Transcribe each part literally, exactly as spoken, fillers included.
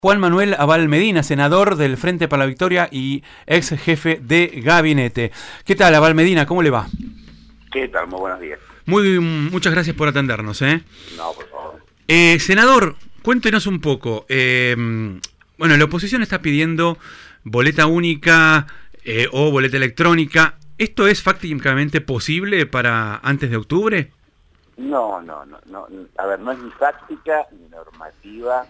Juan Manuel Abal Medina, senador del Frente para la Victoria y ex jefe de gabinete. ¿Qué tal, Abal Medina? ¿Cómo le va? ¿Qué tal? Muy buenos días. Muy, muchas gracias por atendernos, ¿eh? No, por favor. Eh, senador, cuéntenos un poco. Eh, bueno, la oposición está pidiendo boleta única eh, o boleta electrónica. ¿Esto es fácticamente posible para antes de octubre? No, no, no, no. A ver, no es ni fáctica, ni normativa,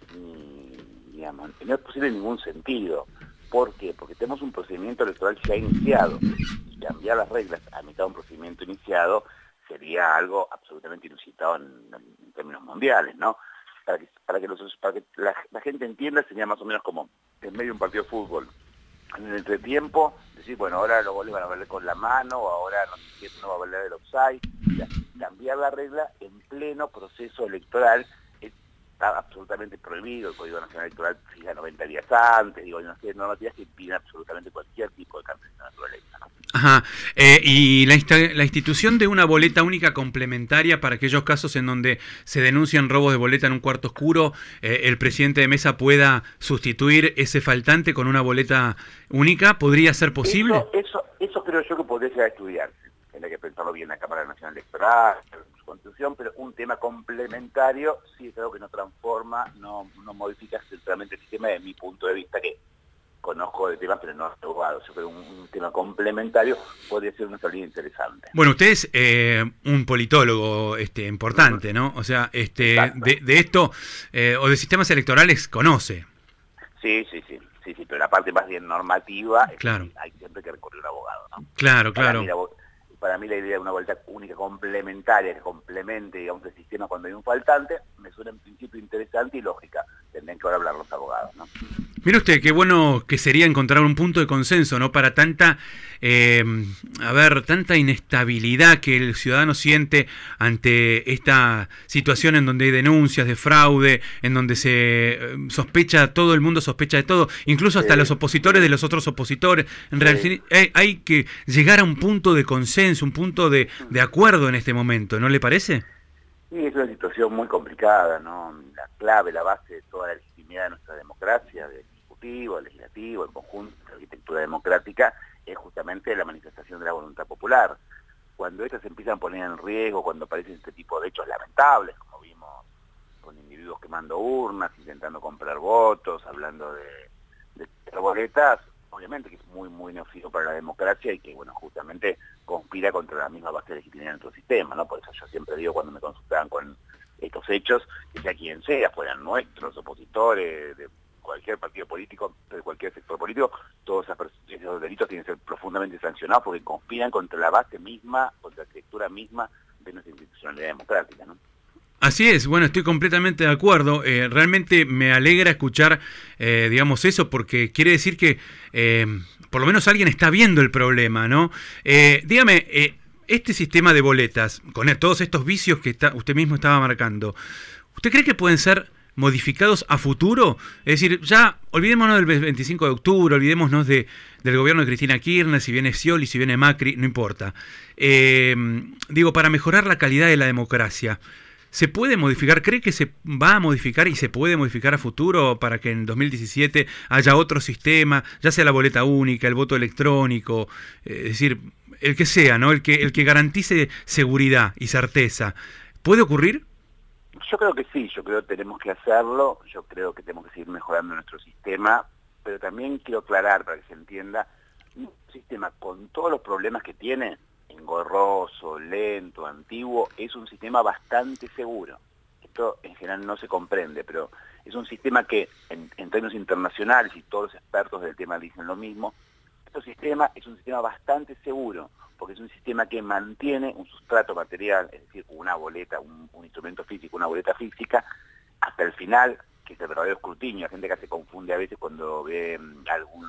ni, digamos, no es posible en ningún sentido. ¿Por qué? Porque tenemos un procedimiento electoral ya iniciado. Y cambiar las reglas a mitad de un procedimiento iniciado sería algo absolutamente inusitado en, en términos mundiales, ¿no? Para que, para que, los, para que la, la gente entienda, sería más o menos como en medio de un partido de fútbol. En el entretiempo, decir, bueno, ahora los goles van a valer con la mano, o ahora no sé qué, no va a valer el offside. O sea, cambiar la regla en pleno proceso electoral está absolutamente prohibido. El Código Nacional Electoral fija noventa días antes, digo, no sé, normativas que impiden absolutamente cualquier tipo de cambio de naturaleza, ¿no? Ajá. Eh, y la, insta la institución de una boleta única complementaria para aquellos casos en donde se denuncian robos de boleta en un cuarto oscuro, eh, el presidente de mesa pueda sustituir ese faltante con una boleta única, ¿podría ser posible? Eso, eso, eso creo yo que podría llegar a estudiarse. Tendría que pensarlo bien la Cámara Nacional Electoral, en su constitución, pero un tema complementario sí es algo que no transforma, no, no modifica centralmente el sistema desde mi punto de vista, que conozco de temas, pero no he abogado. Yo creo que un, un tema complementario podría ser una salida interesante. Bueno, usted es eh, un politólogo este, importante, ¿no? O sea, este, de, de esto, eh, o de sistemas electorales, conoce. Sí, sí, sí, sí, sí, pero la parte más bien normativa, claro. Es que hay siempre que recurrir a un abogado, ¿no? Claro, para claro. Mí la, para mí la idea de una boleta única complementaria, que complemente, digamos, el sistema cuando hay un faltante, me suena en principio interesante y lógica. Tendrían que ahora hablar los abogados, ¿no? Mire usted, qué bueno que sería encontrar un punto de consenso, ¿no? Para tanta, eh, a ver, tanta inestabilidad que el ciudadano siente ante esta situación en donde hay denuncias de fraude, en donde se sospecha, todo el mundo sospecha de todo, incluso hasta sí. los opositores de los otros opositores. En sí. realidad hay, hay que llegar a un punto de consenso, un punto de, de acuerdo en este momento, ¿no le parece? Sí, es una situación muy complicada, ¿no? La clave, la base de toda la legitimidad de nuestra democracia, de el legislativo, el conjunto de la arquitectura democrática, es justamente la manifestación de la voluntad popular. Cuando estas se empiezan a poner en riesgo, cuando aparecen este tipo de hechos lamentables, como vimos con individuos quemando urnas, intentando comprar votos, hablando de, de boletas, obviamente que es muy, muy nocivo para la democracia y que, bueno, justamente conspira contra la misma base de legitimidad de nuestro sistema, ¿no? Por eso yo siempre digo cuando me consultaban con estos hechos, que sea quien sea, fueran nuestros opositores, de cualquier partido político, de cualquier sector político, todos esos delitos tienen que ser profundamente sancionados porque conspiran contra la base misma, contra la arquitectura misma de nuestra institucionalidad democrática, ¿no? Así es, bueno, estoy completamente de acuerdo. Eh, realmente me alegra escuchar, eh, digamos, eso, porque quiere decir que eh, por lo menos alguien está viendo el problema, ¿no? Eh, dígame, eh, este sistema de boletas, con todos estos vicios que está, usted mismo estaba marcando, ¿usted cree que pueden ser modificados a futuro? Es decir, ya olvidémonos del veinticinco de octubre, olvidémonos de, del gobierno de Cristina Kirchner, si viene Scioli, si viene Macri, no importa. Eh, digo, para mejorar la calidad de la democracia, ¿se puede modificar? ¿Cree que se va a modificar y se puede modificar a futuro para que en dos mil diecisiete haya otro sistema, ya sea la boleta única, el voto electrónico, eh, es decir, el que sea, ¿no? El que, el que garantice seguridad y certeza? ¿Puede ocurrir? Yo creo que sí, yo creo que tenemos que hacerlo, yo creo que tenemos que seguir mejorando nuestro sistema, pero también quiero aclarar para que se entienda, un sistema con todos los problemas que tiene, engorroso, lento, antiguo, es un sistema bastante seguro. Esto en general no se comprende, pero es un sistema que en, en términos internacionales, y todos los expertos del tema dicen lo mismo, este sistema es un sistema bastante seguro, porque es un sistema que mantiene un sustrato material, es decir, una boleta, un, un instrumento físico, una boleta física, hasta el final, que es el verdadero escrutinio. La gente que se confunde a veces cuando ve um, algún,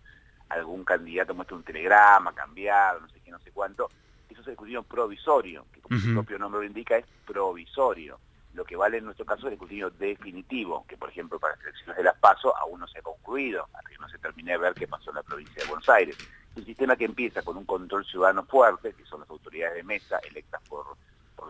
algún candidato muestra un telegrama cambiado, no sé qué, no sé cuánto. Eso es el escrutinio provisorio, que como uh-huh. su propio nombre lo indica, es provisorio. Lo que vale en nuestro caso es el escrutinio definitivo, que por ejemplo para las elecciones de las PASO aún no se ha concluido, hasta que no se termine de ver qué pasó en la provincia de Buenos Aires. Un sistema que empieza con un control ciudadano fuerte, que son las autoridades de mesa electas por, por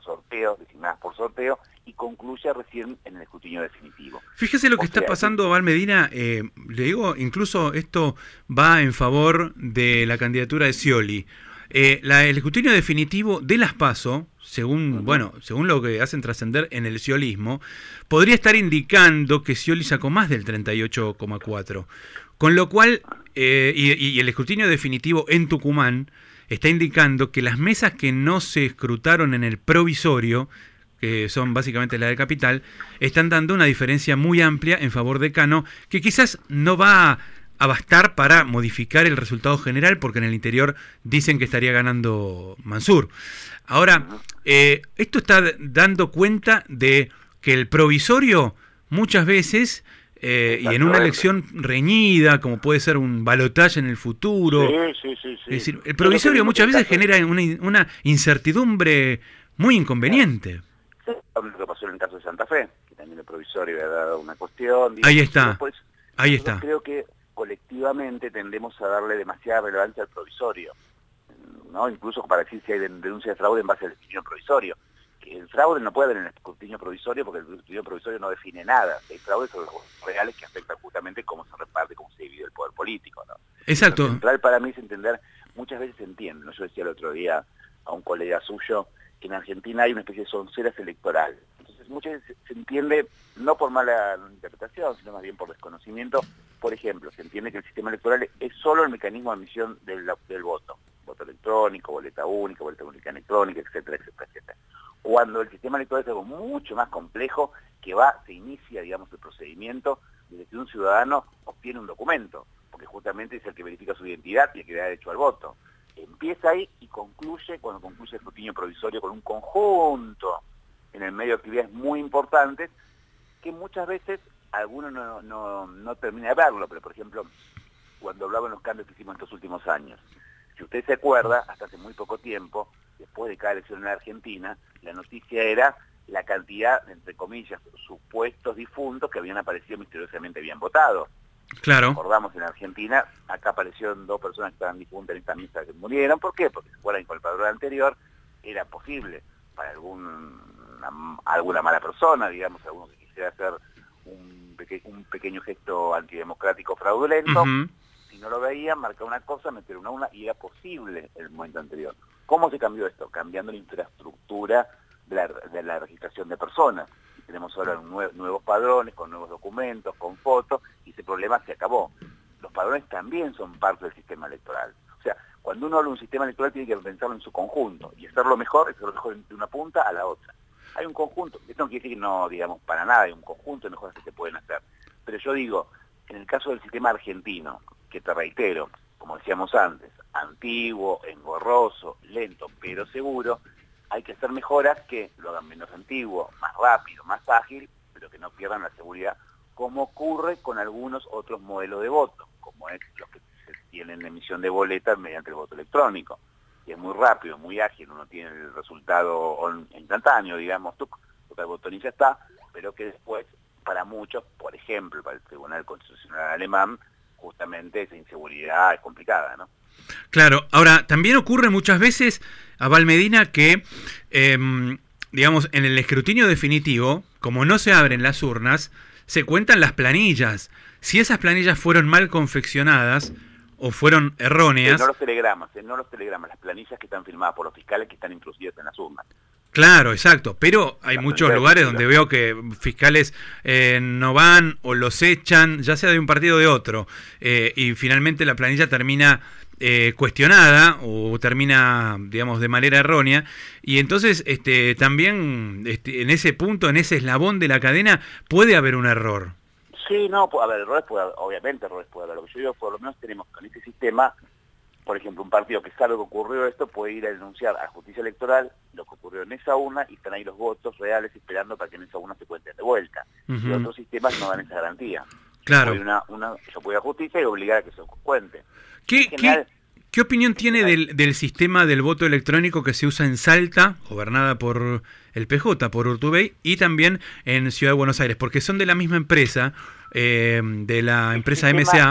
por sorteo, designadas por sorteo, y concluye recién en el escrutinio definitivo. Fíjese lo que o está sea, pasando, Val Medina, eh, le digo, incluso esto va en favor de la candidatura de Scioli. Eh, la, el escrutinio definitivo de las PASO, según, uh-huh. bueno, según lo que hacen trascender en el sciolismo, podría estar indicando que Scioli sacó más del treinta y ocho coma cuatro. Con lo cual, eh, y, y el escrutinio definitivo en Tucumán está indicando que las mesas que no se escrutaron en el provisorio, que son básicamente la de Capital, están dando una diferencia muy amplia en favor de Cano, que quizás no va a bastar para modificar el resultado general, porque en el interior dicen que estaría ganando Mansur. Ahora, eh, esto está dando cuenta de que el provisorio muchas veces, eh, y en una elección reñida, como puede ser un balotaje en el futuro, sí, sí, sí, sí. es decir, el provisorio muchas veces genera una, una incertidumbre muy inconveniente. Sí, lo que pasó en el caso de Santa Fe, que también el provisorio había dado una cuestión. Ahí está, después, ahí está. Creo que colectivamente tendemos a darle demasiada relevancia al provisorio, ¿no? Incluso para decir si hay denuncia de fraude en base al escrutinio provisorio. Que el fraude no puede haber en el escrutinio provisorio porque el escrutinio provisorio no define nada. Hay fraudes sobre los reales que afectan justamente cómo se reparte, cómo se divide el poder político, ¿no? Exacto. Lo central para mí es entender, muchas veces se entiende, ¿no? Yo decía el otro día a un colega suyo que en Argentina hay una especie de sonceras electoral. Entonces muchas veces se entiende, no por mala interpretación, sino más bien por desconocimiento. Por ejemplo, se entiende que el sistema electoral es solo el mecanismo de admisión del, del voto. Voto electrónico, boleta única, boleta única electrónica, etcétera, etcétera, etcétera. Cuando el sistema electoral es algo mucho más complejo, que va, se inicia, digamos, el procedimiento desde que un ciudadano obtiene un documento, porque justamente es el que verifica su identidad y el que da derecho al voto. Empieza ahí y concluye, cuando concluye el escrutinio provisorio, con un conjunto en el medio de actividades muy importantes, que muchas veces alguno no, no, no termina de verlo, pero por ejemplo, cuando hablaba en los cambios que hicimos en estos últimos años, si usted se acuerda, hasta hace muy poco tiempo, después de cada elección en la Argentina, la noticia era la cantidad, entre comillas, supuestos difuntos que habían aparecido misteriosamente habían votado. Claro. Recordamos en Argentina, acá aparecieron dos personas que estaban difuntas en esta misa que murieron. ¿Por qué? Porque se acuerdan que con el padrón anterior era posible para algún, una, alguna mala persona, digamos, alguno que quisiera hacer un, peque, un pequeño gesto antidemocrático fraudulento, uh-huh. Si no lo veían, marcar una cosa, meter una una, y era posible en el momento anterior. ¿Cómo se cambió esto? Cambiando la infraestructura de la, de la registración de personas. Y tenemos ahora nue nuevos padrones, con nuevos documentos, con fotos, y ese problema se acabó. Los padrones también son parte del sistema electoral. O sea, cuando uno habla de un sistema electoral tiene que pensarlo en su conjunto, y hacerlo mejor, hacerlo mejor de una punta a la otra. Hay un conjunto, esto no quiere decir que no, digamos, para nada, hay un conjunto de mejoras que se pueden hacer. Pero yo digo, en el caso del sistema argentino, que te reitero, como decíamos antes, antiguo, engorroso, lento, pero seguro, hay que hacer mejoras que lo hagan menos antiguo, más rápido, más ágil, pero que no pierdan la seguridad, como ocurre con algunos otros modelos de voto, como es los que se tienen emisión de boletas mediante el voto electrónico, que es muy rápido, muy ágil, uno tiene el resultado instantáneo, digamos, tú, el botón y ya está, pero que después, para muchos, por ejemplo, para el Tribunal Constitucional Alemán, justamente esa inseguridad es complicada, ¿no? Claro, ahora, también ocurre muchas veces, a Val Medina, que, eh, digamos, en el escrutinio definitivo, como no se abren las urnas, se cuentan las planillas. Si esas planillas fueron mal confeccionadas o fueron erróneas... Sí, no los telegramas, eh, no los telegramas, las planillas que están firmadas por los fiscales que están introducidas en las urnas. Claro, exacto, pero hay la muchos lugares donde veo que fiscales eh, no van o los echan, ya sea de un partido o de otro, eh, y finalmente la planilla termina eh, cuestionada o termina, digamos, de manera errónea, y entonces este, también este, en ese punto, en ese eslabón de la cadena, puede haber un error. Sí, no, puede haber errores, puede haber, obviamente errores puede haber. Lo que yo digo, por lo menos tenemos con este sistema, por ejemplo, un partido que sabe que ocurrió esto puede ir a denunciar a la justicia electoral lo que ocurrió en esa urna y están ahí los votos reales esperando para que en esa urna se cuenten de vuelta. Uh-huh. Y otros sistemas no dan esa garantía. Claro. Una, una, yo puedo ir a justicia y obligar a que se cuente. ¿Qué, general, ¿qué, ¿Qué opinión tiene del, del sistema del voto electrónico que se usa en Salta, gobernada por el P J, por Urtubey, y también en Ciudad de Buenos Aires? Porque son de la misma empresa, eh, de la empresa M S A.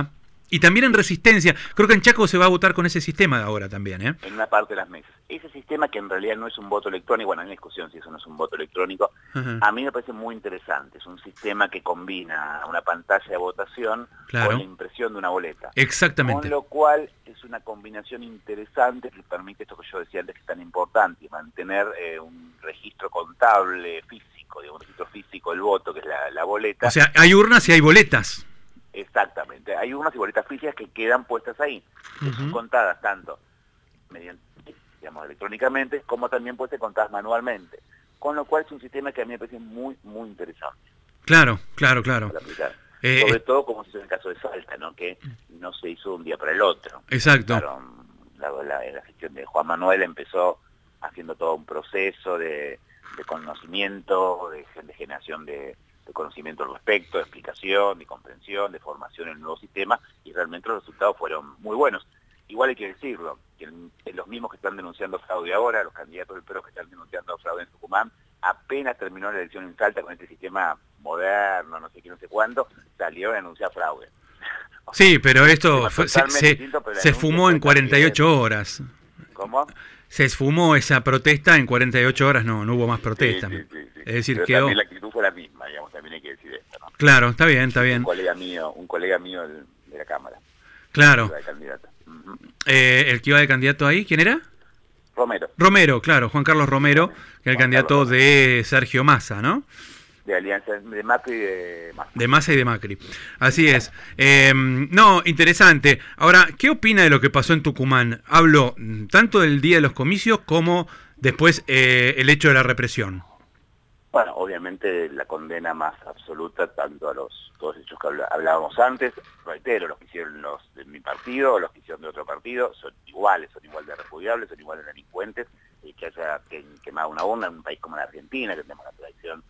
Y también en Resistencia, creo que en Chaco se va a votar con ese sistema ahora también, ¿eh? En una parte de las mesas. Ese sistema que en realidad no es un voto electrónico, bueno, hay una discusión si eso no es un voto electrónico, uh-huh. a mí me parece muy interesante. Es un sistema que combina una pantalla de votación claro. con la impresión de una boleta. Exactamente. Con lo cual es una combinación interesante que permite esto que yo decía antes que es tan importante, mantener eh, un registro contable físico, digamos, un registro físico del voto, que es la, la boleta. O sea, hay urnas y hay boletas. Exactamente, hay unas y boletas físicas que quedan puestas ahí, que uh-huh. son contadas tanto mediante, digamos, electrónicamente, como también pueden ser contadas manualmente, con lo cual es un sistema que a mí me parece muy, muy interesante. Claro, claro, claro. Eh, Sobre todo como se hizo en el caso de Salta, ¿no? Que no se hizo de un día para el otro. Exacto. Claro, la, la, la gestión de Juan Manuel empezó haciendo todo un proceso de, de conocimiento, de, de generación de... de conocimiento al respecto, de explicación, de comprensión, de formación en el nuevo sistema, y realmente los resultados fueron muy buenos. Igual hay que decirlo, que en, en los mismos que están denunciando fraude ahora, los candidatos del P R O que están denunciando fraude en Tucumán, apenas terminó la elección en Salta con este sistema moderno, no sé qué, no sé cuánto, salió a denunciar fraude. O sea, sí, pero esto fue, se, se, distinto, pero se fumó en cuarenta y ocho horas. ¿Cómo? Se esfumó esa protesta en cuarenta y ocho horas, no, no hubo más protesta. Sí, sí, sí, sí. Es decir, pero quedó... también la actitud fue la misma, digamos, también hay que decir esto, ¿no? Claro, está bien, está bien. Un colega mío, un colega mío de la Cámara. Claro. De candidato. Uh-huh. eh, ¿El que iba de candidato ahí, quién era? Romero. Romero, claro, Juan Carlos Romero, que es el Juan candidato Carlos de Sergio Massa, ¿no? De Alianza, de Macri y de Massa. De Massa y de Macri. Así es. Eh, no, interesante. Ahora, ¿qué opina de lo que pasó en Tucumán? Hablo tanto del día de los comicios como después eh, el hecho de la represión. Bueno, obviamente la condena más absoluta tanto a los todos los hechos que hablábamos antes, reitero, los que hicieron los de mi partido, los que hicieron de otro partido, son iguales, son igual de repudiables, son igual de delincuentes, y que haya quemado una urna en un país como la Argentina, que tenemos una tradición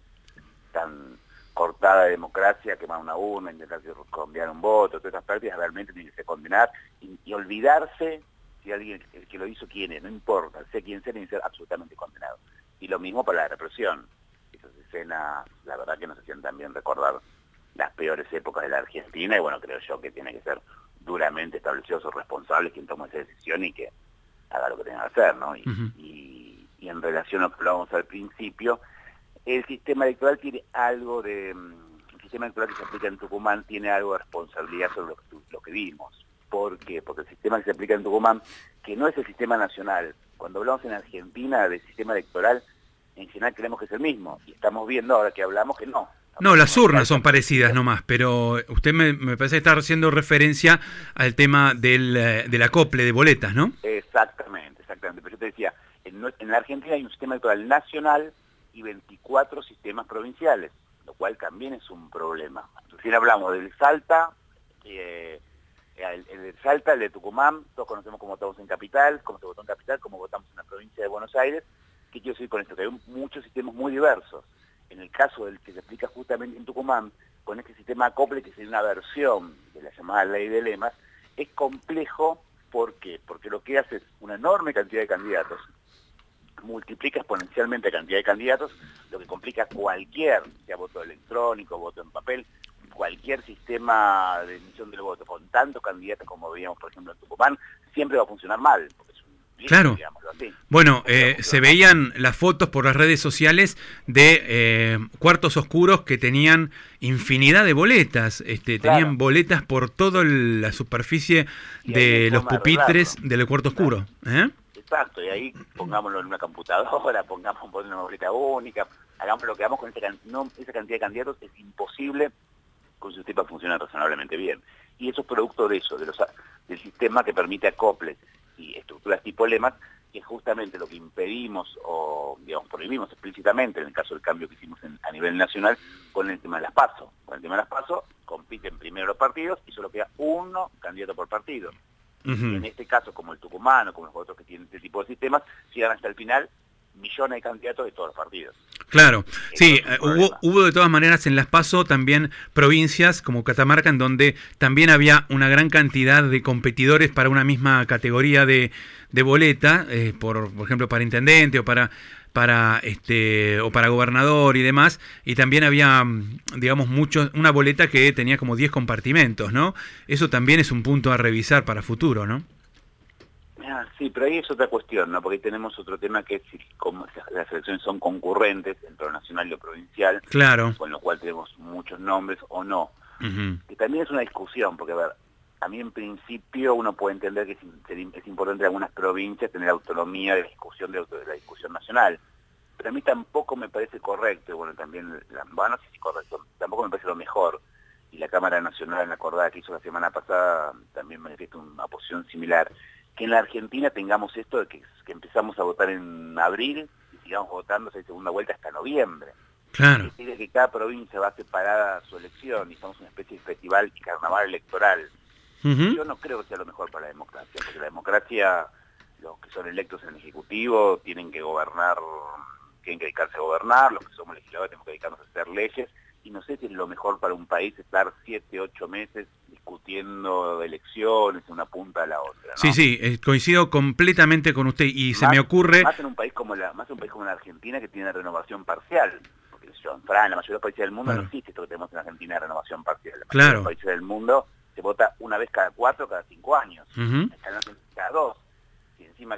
tan cortada de democracia, quemar una urna, intentar cambiar un voto, todas esas prácticas realmente tienen que ser condenar y, y olvidarse si alguien, el que lo hizo quién es, no importa, sea quien sea, tiene que ser absolutamente condenado. Y lo mismo para la represión. Esas escenas, la verdad que nos hacían también recordar las peores épocas de la Argentina, y bueno, creo yo que tiene que ser duramente establecidos o responsables quien toma esa decisión y que haga lo que tenga que hacer, ¿no? Y, uh-huh. y, y en relación a lo que hablábamos al principio, el sistema electoral tiene algo de... El sistema electoral que se aplica en Tucumán tiene algo de responsabilidad sobre lo que, lo que vimos. ¿Por qué? Porque el sistema que se aplica en Tucumán, que no es el sistema nacional, cuando hablamos en Argentina del sistema electoral, en general creemos que es el mismo, y estamos viendo ahora que hablamos que no. No, las urnas son parecidas nomás, pero usted me, me parece estar haciendo referencia al tema del, del acople de boletas, ¿no? Exactamente, exactamente. Pero yo te decía, en, en la Argentina hay un sistema electoral nacional y veinticuatro sistemas provinciales, lo cual también es un problema. Recién hablamos del Salta, eh, el, el de Salta, el de Tucumán, todos conocemos cómo votamos en Capital, cómo se votó en Capital, cómo votamos en la provincia de Buenos Aires. ¿Qué quiero decir con esto? Que hay muchos sistemas muy diversos. En el caso del que se aplica justamente en Tucumán, con este sistema acople, que sería una versión de la llamada ley de lemas, es complejo. ¿Por qué? Porque lo que hace es una enorme cantidad de candidatos, multiplica exponencialmente la cantidad de candidatos, lo que complica cualquier, sea voto electrónico, voto en papel, cualquier sistema de emisión del voto, con tantos candidatos como veíamos, por ejemplo, en Tucumán, siempre va a funcionar mal, porque es un Claro. Bueno, eh, se veían las fotos por las redes sociales de eh, cuartos oscuros que tenían infinidad de boletas, este, claro. Tenían boletas por toda la superficie y de los pupitres del cuarto oscuro. ¿Eh? Exacto, y ahí pongámoslo en una computadora, pongamos una boleta única, hagamos lo que hagamos con esa, no, esa cantidad de candidatos, es imposible que un sistema funcione razonablemente bien. Y eso es producto de eso, de los, del sistema que permite acoples y estructuras tipo lemas, que es justamente lo que impedimos o, digamos, prohibimos explícitamente en el caso del cambio que hicimos en, a nivel nacional con el tema de las PASO. Con el tema de las PASO compiten primero los partidos y solo queda uno candidato por partido. Uh-huh. Y en este caso, como el tucumano, como los otros que tienen este tipo de sistemas, llegan hasta el final millones de candidatos de todos los partidos. Claro, sí, es hubo, hubo de todas maneras en las PASO también provincias como Catamarca en donde también había una gran cantidad de competidores para una misma categoría de, de boleta, eh, por, por ejemplo para intendente o para para este o para gobernador y demás, y también había, digamos, mucho, una boleta que tenía como diez compartimentos, ¿no? Eso también es un punto a revisar para futuro, ¿no? Ah, sí, pero ahí es otra cuestión, ¿no? Porque ahí tenemos otro tema que es si como las elecciones son concurrentes entre lo nacional y lo provincial, claro, con lo cual tenemos muchos nombres o no. Uh-huh. Que también es una discusión, porque a ver, a mí en principio uno puede entender que es, es importante en algunas provincias tener autonomía de la discusión de, de la discusión nacional, pero a mí tampoco me parece correcto, y bueno, también, la, bueno, no sé si correcto, tampoco me parece lo mejor, y la Cámara Nacional en la acordada que hizo la semana pasada también manifiesta una posición similar, que en la Argentina tengamos esto de que, que empezamos a votar en abril y sigamos votando en segunda vuelta hasta noviembre. Claro. Es decir, que cada provincia va a separar su elección y estamos en una especie de festival y carnaval electoral. Uh-huh. Yo no creo que sea lo mejor para la democracia, porque la democracia, los que son electos en el Ejecutivo tienen que gobernar, tienen que dedicarse a gobernar, los que somos legisladores tenemos que dedicarnos a hacer leyes, y no sé si es lo mejor para un país estar siete, ocho meses discutiendo elecciones de una punta a la otra, ¿no? Sí, sí, eh, coincido completamente con usted, y más, se me ocurre... Más en un país como la, más en un país como la Argentina, que tiene renovación parcial, porque yo, en Francia, la mayoría de los países del mundo, claro, no existe esto que tenemos en Argentina de renovación parcial. La mayoría, claro, de los países del mundo se vota una vez cada cuatro, cada cinco años, uh-huh, cada dos. Y encima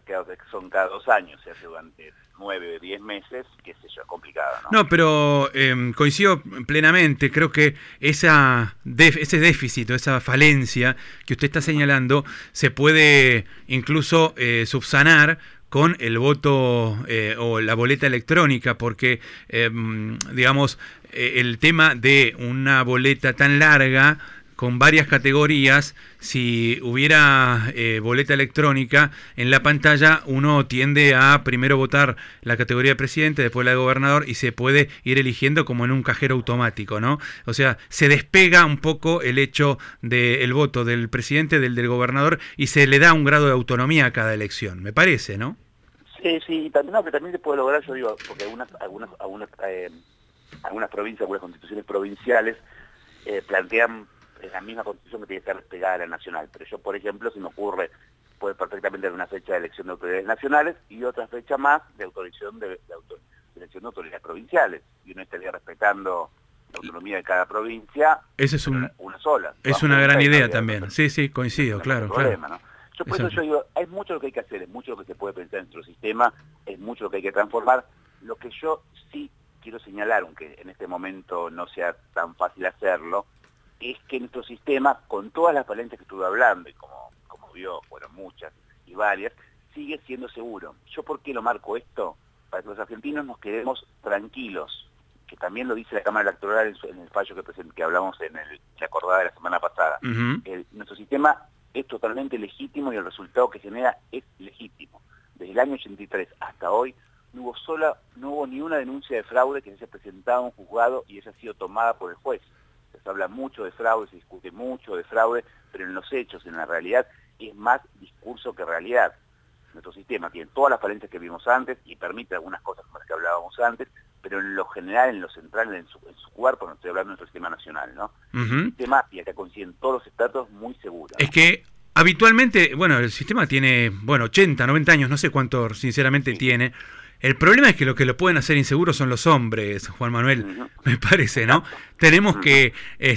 son cada dos años, se hace durante nueve o diez meses, qué sé yo, es complicado, ¿no? No, pero eh, coincido plenamente, creo que esa def, ese déficit o esa falencia que usted está señalando se puede incluso eh, subsanar con el voto eh, o la boleta electrónica, porque, eh, digamos, eh, el tema de una boleta tan larga, con varias categorías, si hubiera eh, boleta electrónica, en la pantalla uno tiende a primero votar la categoría de presidente, después la de gobernador, y se puede ir eligiendo como en un cajero automático, ¿no? O sea, se despega un poco el hecho del voto del presidente, del del gobernador, y se le da un grado de autonomía a cada elección, me parece, ¿no? Sí, sí, y también, no, que también se puede lograr, yo digo, porque algunas, algunas, algunas, eh, algunas provincias, algunas constituciones provinciales eh, plantean es la misma constitución que tiene que estar pegada a la nacional, pero yo, por ejemplo, si me ocurre, puede perfectamente haber una fecha de elección de autoridades nacionales y otra fecha más de autorización de, de, autor, de elección de autoridades provinciales, y uno estaría respetando la autonomía de cada provincia. Esa es un, una, una sola. Es una gran idea también, sí, sí, coincido, claro, no claro. Problema, ¿no? Yo por eso yo digo, hay mucho lo que hay que hacer, es mucho lo que se puede pensar en nuestro sistema, es mucho lo que hay que transformar. Lo que yo sí quiero señalar, aunque en este momento no sea tan fácil hacerlo, es que nuestro sistema, con todas las falencias que estuve hablando, y como, como vio, fueron muchas y varias, sigue siendo seguro. ¿Yo por qué lo marco esto? Para que los argentinos nos quedemos tranquilos, que también lo dice la Cámara Electoral en, su, en el fallo que, present, que hablamos en el, la acordada de la semana pasada. Uh-huh. el, nuestro sistema es totalmente legítimo y el resultado que genera es legítimo. Desde el año ochenta y tres hasta hoy no hubo, sola, no hubo ni una denuncia de fraude que se haya presentado a un juzgado y haya sido tomada por el juez. Se habla mucho de fraude, se discute mucho de fraude, pero en los hechos, en la realidad, es más discurso que realidad. Nuestro sistema tiene todas las falencias que vimos antes y permite algunas cosas como las que hablábamos antes, pero en lo general, en lo central, en su, en su cuerpo, no estoy hablando de nuestro sistema nacional, ¿no? Uh-huh. Un sistema, y acá coinciden todos los estratos, muy seguro, ¿no? Es que habitualmente, bueno, el sistema tiene, bueno, ochenta, noventa años, no sé cuánto sinceramente sí. tiene. El problema es que lo que lo pueden hacer inseguro son los hombres, Juan Manuel, uh-huh. me parece, ¿no? Tenemos uh-huh. que...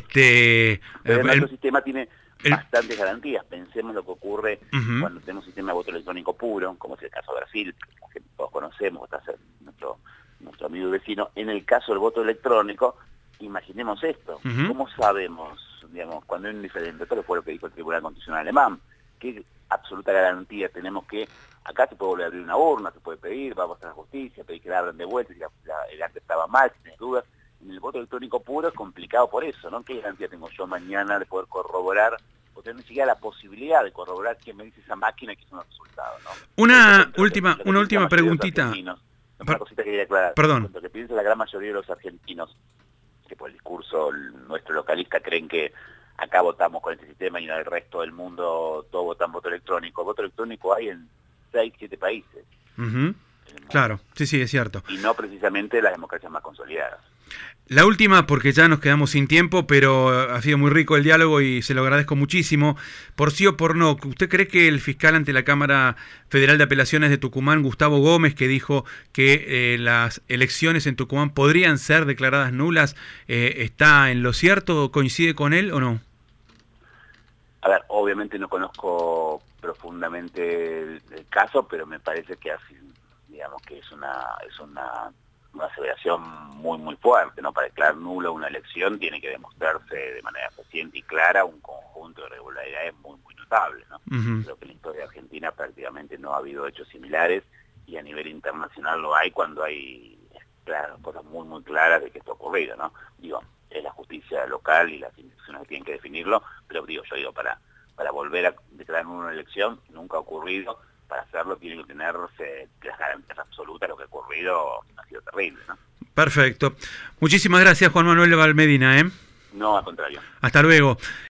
este Pero el, nuestro sistema tiene el, bastantes garantías. Pensemos lo que ocurre uh-huh. cuando tenemos un sistema de voto electrónico puro, como es el caso de Brasil, que todos conocemos, está nuestro, nuestro amigo y vecino. En el caso del voto electrónico, imaginemos esto. Uh-huh. ¿Cómo sabemos, digamos, cuando es diferente? Esto fue lo que dijo el Tribunal Constitucional Alemán. ¿Qué absoluta garantía tenemos que acá se puede volver a abrir una urna, se puede pedir, vamos a la justicia, pedir que la abran de vuelta, si la, la, el arte estaba mal, si tienes dudas? En el voto electrónico puro es complicado por eso, ¿no? ¿Qué garantía tengo yo mañana de poder corroborar, o tener ni siquiera la posibilidad de corroborar qué me dice esa máquina y qué son los resultados, ¿no? Una Entonces, última, que, una última preguntita. Una cosita que quería aclarar. Perdón. Lo que piensa la gran mayoría de los argentinos, que por el discurso nuestro localista creen que acá votamos con este sistema y en el resto del mundo todos votan voto electrónico. Voto electrónico hay en seis, siete países. Uh-huh. Claro, sí, sí, es cierto. Y no precisamente las democracias más consolidadas. La última, porque ya nos quedamos sin tiempo, pero ha sido muy rico el diálogo y se lo agradezco muchísimo. Por sí o por no, ¿usted cree que el fiscal ante la Cámara Federal de Apelaciones de Tucumán, Gustavo Gómez, que dijo que eh, las elecciones en Tucumán podrían ser declaradas nulas, eh, está en lo cierto? ¿Coincide con él o no? A ver, obviamente no conozco profundamente el, el caso, pero me parece que así, digamos que es una es una una aseveración muy muy fuerte, ¿no? Para declarar nula una elección tiene que demostrarse de manera fehaciente y clara un conjunto de irregularidades muy muy notables, ¿no? Uh-huh. Creo que en la historia argentina prácticamente no ha habido hechos similares y a nivel internacional lo hay cuando hay, claro, cosas muy muy claras de que esto ha ocurrido, ¿no? Digo, es la justicia local y las instituciones que tienen que definirlo, pero digo, yo digo, para, para volver a declarar una elección nunca ha ocurrido. Para hacerlo tiene que tenerse las garantías absolutas, lo que ha ocurrido ha sido terrible, ¿no? Perfecto. Muchísimas gracias, Juan Manuel Valmedina, ¿eh? No, al contrario. Hasta luego.